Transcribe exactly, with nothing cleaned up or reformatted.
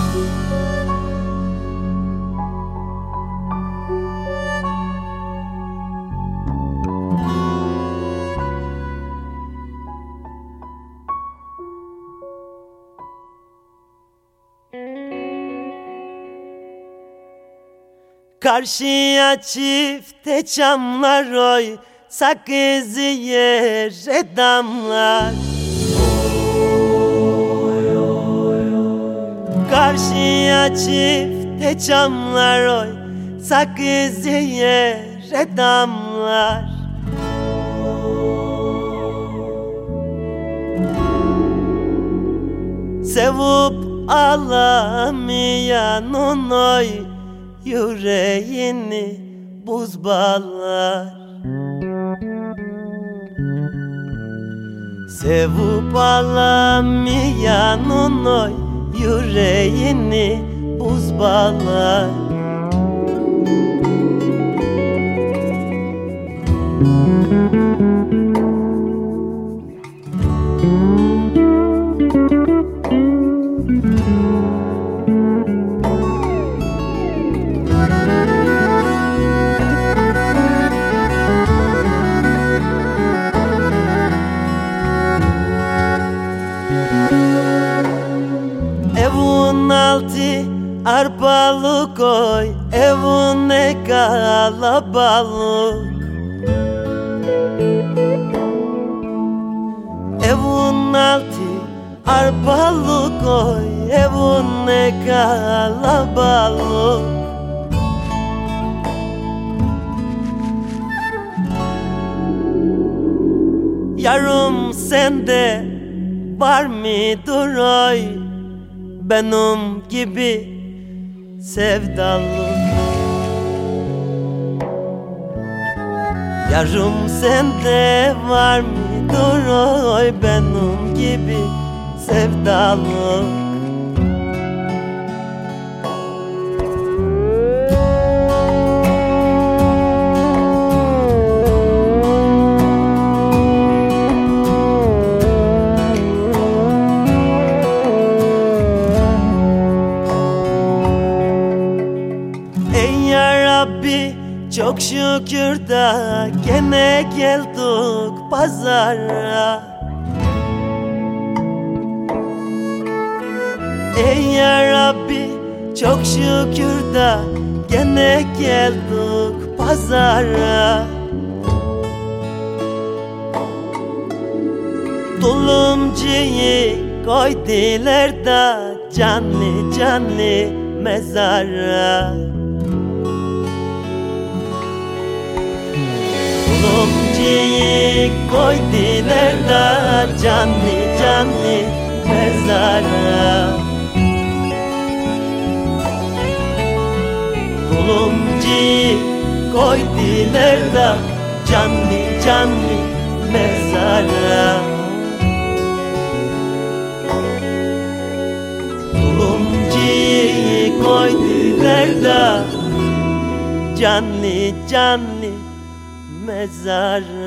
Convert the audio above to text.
Karşıya çifte çamlar oy, sakızı yere damlar. Karşıya çifte çamlar oy, sakızı yere damlar. Sevup alamayan oy, yüreğini buz bağlar. Sevup alamayan oy, yüreğini buz bağlar. Evun altı arpalık oy, evun ne kalabalık. Evun altı arpalık oy, evun ne kalabalık. Yarım sende var mıdır oy, benim gibi sevdalık? Yarım sende var mıdır oy, benim gibi sevdalık? Çok şükür da gene geldik pazara. Ey ya Rabbi, çok şükür da gene geldik pazara. Tulumcuyu koydular da canlı canlı mezara. Tulumcuyu koydular da canlı canlı mezara. Tulumcuyu koydular da canlı canlı mezara. Tulumcuyu koydular da canlı canlı mezara.